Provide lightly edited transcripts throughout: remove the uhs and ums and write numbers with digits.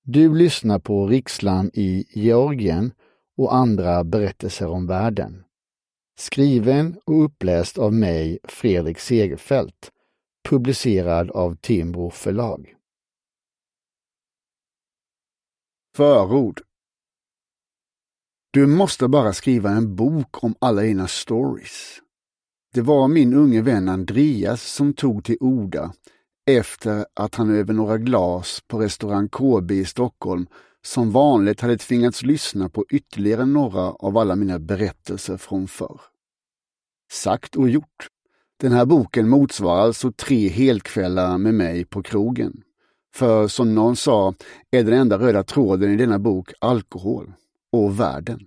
Du lyssnar på Riksland i Georgien och andra berättelser om världen. Skriven och uppläst av mig, Fredrik Segerfeldt. Publicerad av Timbro förlag. Förord. Du måste bara skriva en bok om alla dina stories. Det var min unge vän Andreas som tog till orda efter att han över några glas på restaurang KB i Stockholm som vanligt hade tvingats lyssna på ytterligare några av alla mina berättelser från förr. Sagt och gjort. Den här boken motsvarar alltså 3 helkvällar med mig på krogen. För som någon sa är den enda röda tråden i denna bok alkohol och världen.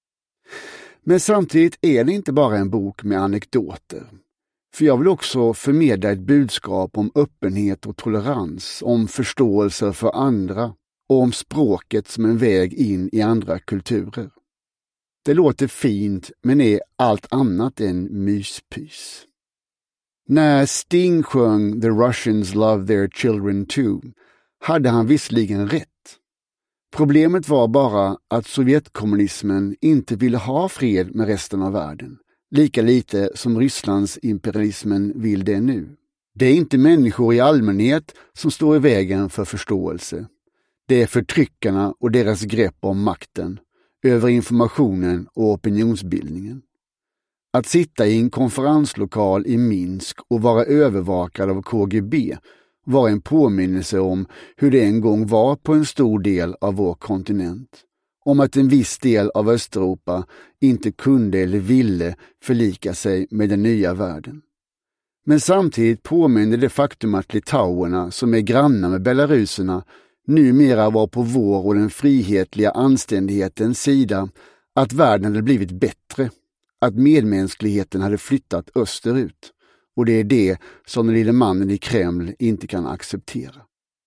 Men samtidigt är det inte bara en bok med anekdoter. För jag vill också förmedla ett budskap om öppenhet och tolerans, om förståelse för andra och om språket som en väg in i andra kulturer. Det låter fint men är allt annat än myspys. När Sting sjöng The Russians Love Their Children Too hade han visserligen rätt. Problemet var bara att Sovjetkommunismen inte ville ha fred med resten av världen. Lika lite som Rysslands imperialismen vill det nu. Det är inte människor i allmänhet som står i vägen för förståelse. Det är förtryckarna och deras grepp om makten, över informationen och opinionsbildningen. Att sitta i en konferenslokal i Minsk och vara övervakad av KGB var en påminnelse om hur det en gång var på en stor del av vår kontinent. Om att en viss del av Östeuropa inte kunde eller ville förlika sig med den nya världen. Men samtidigt påminner det faktum att litauerna, som är grannar med belaruserna, numera var på vår och den frihetliga anständighetens sida, att världen hade blivit bättre, att medmänskligheten hade flyttat österut. Och det är det som den lille mannen i Kreml inte kan acceptera.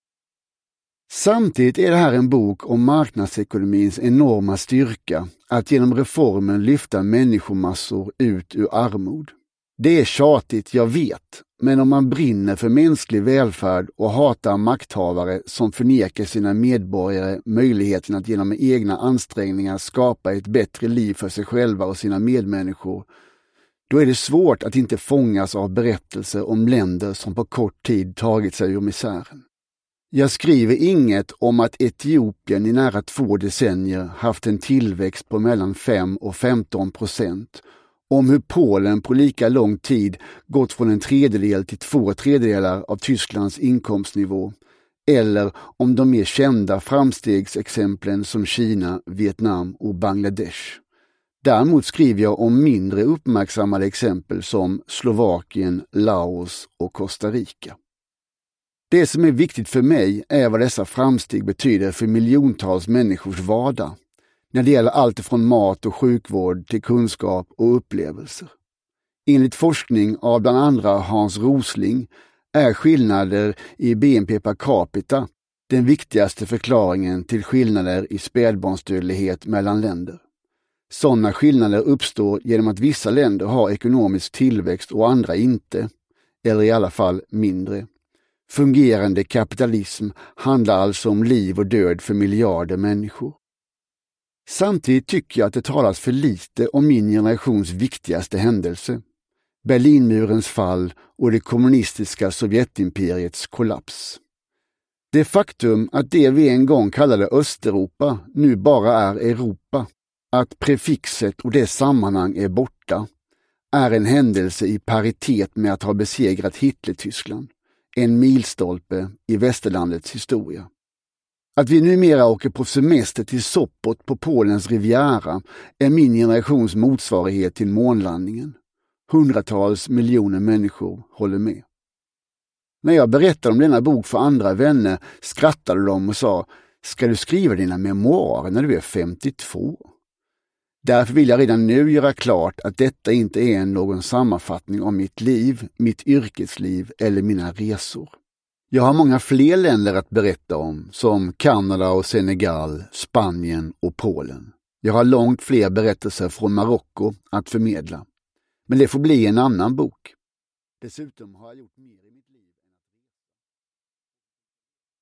Samtidigt är det här en bok om marknadsekonomins enorma styrka att genom reformen lyfta människomassor ut ur armod. Det är tjatigt, jag vet, men om man brinner för mänsklig välfärd och hatar makthavare som förnekar sina medborgare möjligheten att genom egna ansträngningar skapa ett bättre liv för sig själva och sina medmänniskor, då är det svårt att inte fångas av berättelser om länder som på kort tid tagit sig ur misären. Jag skriver inget om att Etiopien i nära 2 decennier haft en tillväxt på mellan 5 och 15%, om hur Polen på lika lång tid gått från 1/3 till 2/3 av Tysklands inkomstnivå, eller om de mer kända framstegsexemplen som Kina, Vietnam och Bangladesh. Däremot skriver jag om mindre uppmärksammade exempel som Slovakien, Laos och Costa Rica. Det som är viktigt för mig är vad dessa framsteg betyder för miljontals människors vardag, när det gäller allt från mat och sjukvård till kunskap och upplevelser. Enligt forskning av bland andra Hans Rosling är skillnader i BNP per capita den viktigaste förklaringen till skillnader i spädbarnsdödlighet mellan länder. Sådana skillnader uppstår genom att vissa länder har ekonomisk tillväxt och andra inte, eller i alla fall mindre. Fungerande kapitalism handlar alltså om liv och död för miljarder människor. Samtidigt tycker jag att det talas för lite om min generations viktigaste händelse, Berlinmurens fall och det kommunistiska Sovjetimperiets kollaps. Det faktum att det vi en gång kallade Östeuropa nu bara är Europa, att prefixet och dess sammanhang är borta, är en händelse i paritet med att ha besegrat Hitler-Tyskland, en milstolpe i västerlandets historia. Att vi numera åker på semester till Sopot på Polens Riviera är min generations motsvarighet till månlandningen. Hundratals miljoner människor håller med. När jag berättade om denna bok för andra vänner skrattade de och sa: "Ska du skriva dina memoarer när du är 52? Därför vill jag redan nu göra klart att detta inte är någon sammanfattning om mitt liv, mitt yrkesliv eller mina resor. Jag har många fler länder att berätta om, som Kanada och Senegal, Spanien och Polen. Jag har långt fler berättelser från Marocko att förmedla. Men det får bli en annan bok. Dessutom har jag gjort mer